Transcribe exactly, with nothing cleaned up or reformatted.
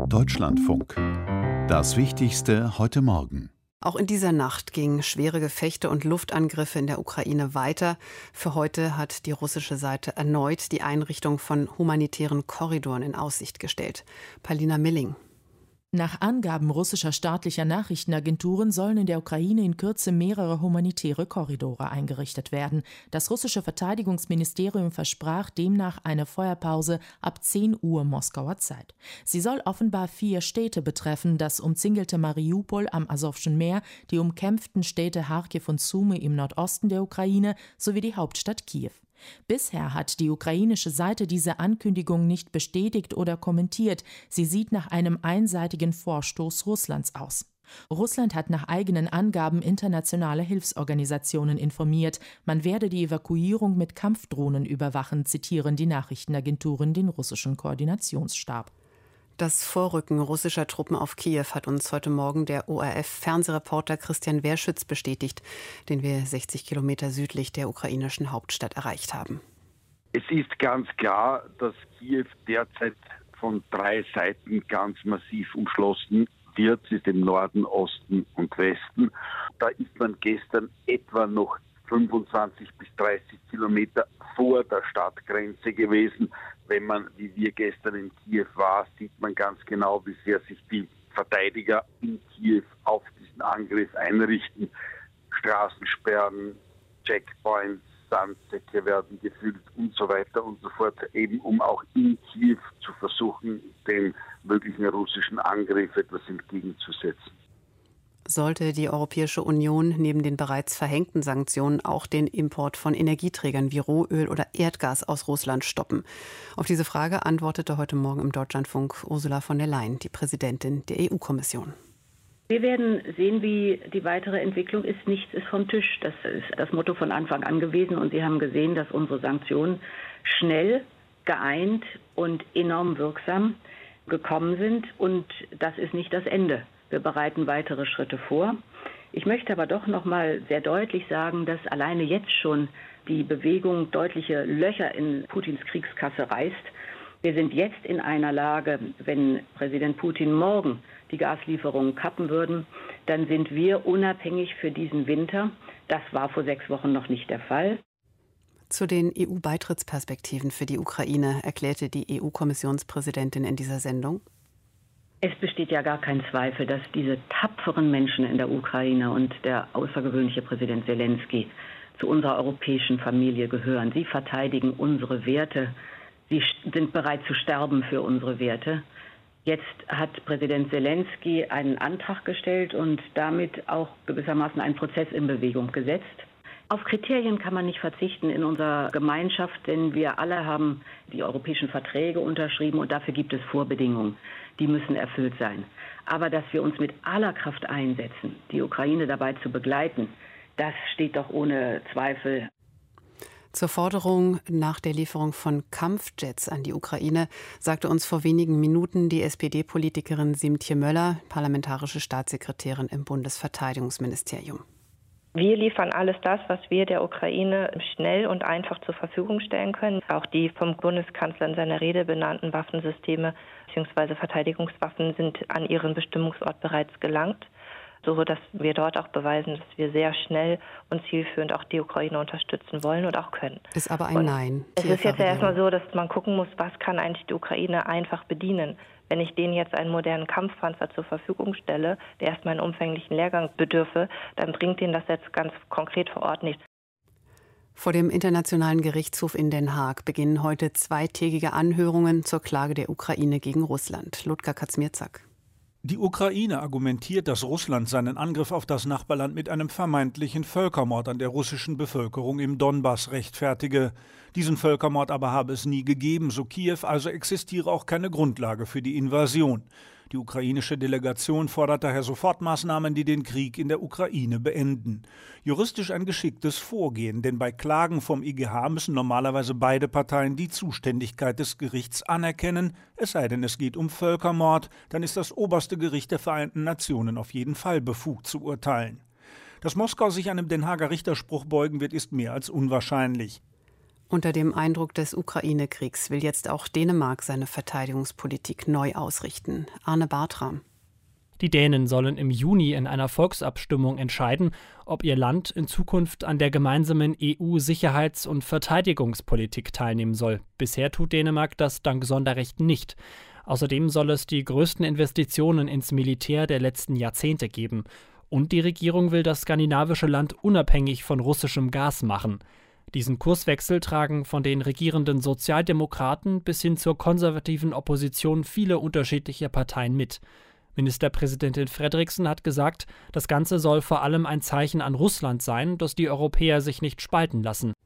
Deutschlandfunk. Das Wichtigste heute Morgen. Auch in dieser Nacht gingen schwere Gefechte und Luftangriffe in der Ukraine weiter. Für heute hat die russische Seite erneut die Einrichtung von humanitären Korridoren in Aussicht gestellt. Paulina Milling. Nach Angaben russischer staatlicher Nachrichtenagenturen sollen in der Ukraine in Kürze mehrere humanitäre Korridore eingerichtet werden. Das russische Verteidigungsministerium versprach demnach eine Feuerpause ab zehn Uhr Moskauer Zeit. Sie soll offenbar vier Städte betreffen: das umzingelte Mariupol am Asowschen Meer, die umkämpften Städte Charkiw und Sumy im Nordosten der Ukraine sowie die Hauptstadt Kiew. Bisher hat die ukrainische Seite diese Ankündigung nicht bestätigt oder kommentiert. Sie sieht nach einem einseitigen Vorstoß Russlands aus. Russland hat nach eigenen Angaben internationale Hilfsorganisationen informiert. Man werde die Evakuierung mit Kampfdrohnen überwachen, zitieren die Nachrichtenagenturen den russischen Koordinationsstab. Das Vorrücken russischer Truppen auf Kiew hat uns heute Morgen der O R F-Fernsehreporter Christian Werschütz bestätigt, den wir sechzig Kilometer südlich der ukrainischen Hauptstadt erreicht haben. Es ist ganz klar, dass Kiew derzeit von drei Seiten ganz massiv umschlossen wird. Es ist im Norden, Osten und Westen. Da ist man gestern etwa noch fünfundzwanzig bis dreißig Kilometer vor der Stadtgrenze gewesen. Wenn man, wie wir gestern in Kiew war, sieht man ganz genau, wie sehr sich die Verteidiger in Kiew auf diesen Angriff einrichten. Straßensperren, Checkpoints, Sandsäcke werden gefüllt und so weiter und so fort, eben um auch in Kiew zu versuchen, dem möglichen russischen Angriff etwas entgegenzusetzen. Sollte die Europäische Union neben den bereits verhängten Sanktionen auch den Import von Energieträgern wie Rohöl oder Erdgas aus Russland stoppen? Auf diese Frage antwortete heute Morgen im Deutschlandfunk Ursula von der Leyen, die Präsidentin der E U-Kommission. Wir werden sehen, wie die weitere Entwicklung ist. Nichts ist vom Tisch. Das ist das Motto von Anfang an gewesen. Und Sie haben gesehen, dass unsere Sanktionen schnell, geeint und enorm wirksam gekommen sind. Und das ist nicht das Ende. Wir bereiten weitere Schritte vor. Ich möchte aber doch noch mal sehr deutlich sagen, dass alleine jetzt schon die Bewegung deutliche Löcher in Putins Kriegskasse reißt. Wir sind jetzt in einer Lage, wenn Präsident Putin morgen die Gaslieferungen kappen würden, dann sind wir unabhängig für diesen Winter. Das war vor sechs Wochen noch nicht der Fall. Zu den E U-Beitrittsperspektiven für die Ukraine erklärte die E U-Kommissionspräsidentin in dieser Sendung: Es besteht ja gar kein Zweifel, dass diese tapferen Menschen in der Ukraine und der außergewöhnliche Präsident Zelensky zu unserer europäischen Familie gehören. Sie verteidigen unsere Werte. Sie sind bereit zu sterben für unsere Werte. Jetzt hat Präsident Zelensky einen Antrag gestellt und damit auch gewissermaßen einen Prozess in Bewegung gesetzt. Auf Kriterien kann man nicht verzichten in unserer Gemeinschaft, denn wir alle haben die europäischen Verträge unterschrieben und dafür gibt es Vorbedingungen. Die müssen erfüllt sein. Aber dass wir uns mit aller Kraft einsetzen, die Ukraine dabei zu begleiten, das steht doch ohne Zweifel. Zur Forderung nach der Lieferung von Kampfjets an die Ukraine sagte uns vor wenigen Minuten die S P D-Politikerin Siemtje Möller, parlamentarische Staatssekretärin im Bundesverteidigungsministerium. Wir liefern alles das, was wir der Ukraine schnell und einfach zur Verfügung stellen können. Auch die vom Bundeskanzler in seiner Rede benannten Waffensysteme bzw. Verteidigungswaffen sind an ihren Bestimmungsort bereits gelangt, so dass wir dort auch beweisen, dass wir sehr schnell und zielführend auch die Ukraine unterstützen wollen und auch können. Ist aber ein und Nein. Es ist jetzt ja erstmal so, dass man gucken muss, was kann eigentlich die Ukraine einfach bedienen. Wenn ich denen jetzt einen modernen Kampfpanzer zur Verfügung stelle, der erstmal einen umfänglichen Lehrgang bedürfe, dann bringt ihnen das jetzt ganz konkret vor Ort nichts. Vor dem Internationalen Gerichtshof in Den Haag beginnen heute zweitägige Anhörungen zur Klage der Ukraine gegen Russland. Ludger Kaczmierzak. Die Ukraine argumentiert, dass Russland seinen Angriff auf das Nachbarland mit einem vermeintlichen Völkermord an der russischen Bevölkerung im Donbass rechtfertige. Diesen Völkermord aber habe es nie gegeben, so Kiew, also existiere auch keine Grundlage für die Invasion. Die ukrainische Delegation fordert daher Sofortmaßnahmen, die den Krieg in der Ukraine beenden. Juristisch ein geschicktes Vorgehen, denn bei Klagen vom I G H müssen normalerweise beide Parteien die Zuständigkeit des Gerichts anerkennen, es sei denn, es geht um Völkermord, dann ist das oberste Gericht der Vereinten Nationen auf jeden Fall befugt zu urteilen. Dass Moskau sich einem Den Haager Richterspruch beugen wird, ist mehr als unwahrscheinlich. Unter dem Eindruck des Ukraine-Kriegs will jetzt auch Dänemark seine Verteidigungspolitik neu ausrichten. Arne Bartram. Die Dänen sollen im Juni in einer Volksabstimmung entscheiden, ob ihr Land in Zukunft an der gemeinsamen E U-Sicherheits- und Verteidigungspolitik teilnehmen soll. Bisher tut Dänemark das dank Sonderrechten nicht. Außerdem soll es die größten Investitionen ins Militär der letzten Jahrzehnte geben. Und die Regierung will das skandinavische Land unabhängig von russischem Gas machen. Diesen Kurswechsel tragen von den regierenden Sozialdemokraten bis hin zur konservativen Opposition viele unterschiedliche Parteien mit. Ministerpräsidentin Frederiksen hat gesagt, das Ganze soll vor allem ein Zeichen an Russland sein, dass die Europäer sich nicht spalten lassen.